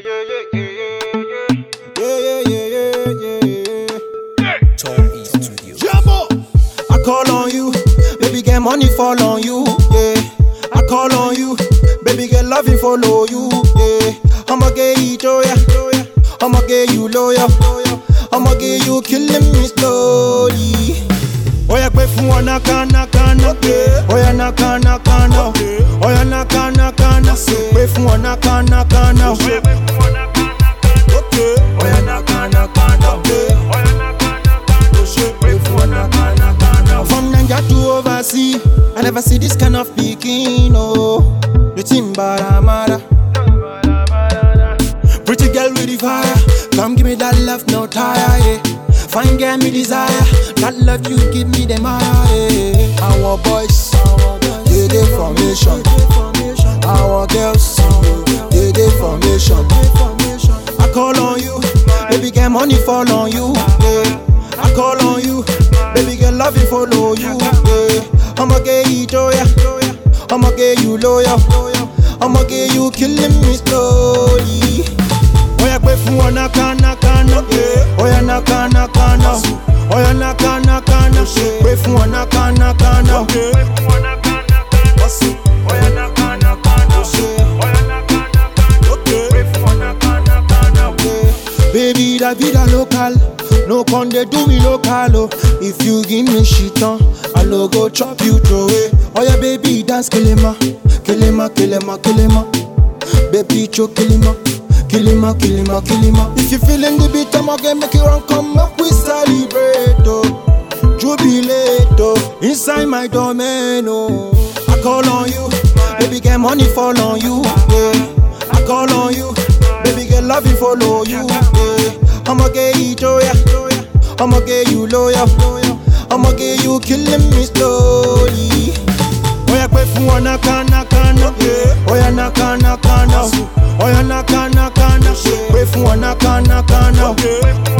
Tom E Studio. I call on you, baby, get money fall on you, yeah. I call on you, baby, get loving follow you, yeah. I'ma get you joy, I'ma get you loyal, I'ma get you killing me slowly. Oh yeah, pay for one naka, okay. Oh yeah, naka, oh yeah, naka, pay for one naka, okay. Oh yeah, naka, okay. From Nigeria to overseas, I never see this kind of speaking, oh. The Timbaramara, pretty girl with the fire. Come give me that love, no tire, yeah. Fine girl, me desire. That love you give me the mire, yeah. Our boys, they formation. Our girls, they formation. I call on you, baby, get money fall on you, yeah. I call on you, baby, get loving follow you, yeah. I'ma get you joy, I'ma get you loyal, I'ma get you killing me slowly. Oh yeah, pay for one naka, yeah. Oh yeah, naka, oh yeah, naka, pay for one naka, yeah. Oh yeah, naka, baby, la vida local. No con they do me local, oh. If you give me shit on, I no go chop you throw away. Oh yeah, baby, dance kilema, kilema, kilema, kilema. Baby, choke kilema, kilema, kilema, kilema. If you feeling the beat, I'ma get make you run, come up, we celebrate, oh. Jubilate, oh. Inside my domain, oh. I call on you, baby, get money fall on you, yeah. I call on you, baby, get loving follow you, yeah. I'ma get you joy, I'ma get you loyal, I'ma get you killing me slowly. Oh yeah, pay for one naka, yeah. Oh yeah, naka, oh yeah, naka, pay for one naka, yeah.